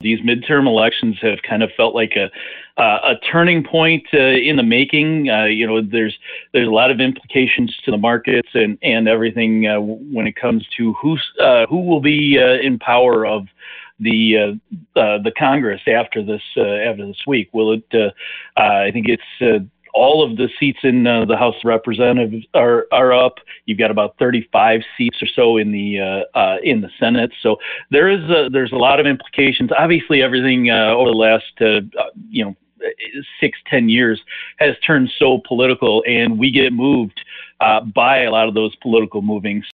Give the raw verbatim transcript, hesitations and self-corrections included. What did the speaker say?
these midterm elections have kind of felt like a uh, a turning point uh, in the making. Uh, you know, there's there's a lot of implications to the markets and and everything uh, when it comes to who's uh, who will be uh, in power of the uh, uh, the Congress after this uh, after this week. Will it? Uh, uh, I think it's. Uh, all of the seats in uh, the House of Representatives are are up. You've got about thirty-five seats or so in the uh, uh, in the Senate. So there is a, there's a lot of implications. Obviously, everything uh, over the last uh, you know six ten years has turned so political, and we get moved uh, by a lot of those political movings.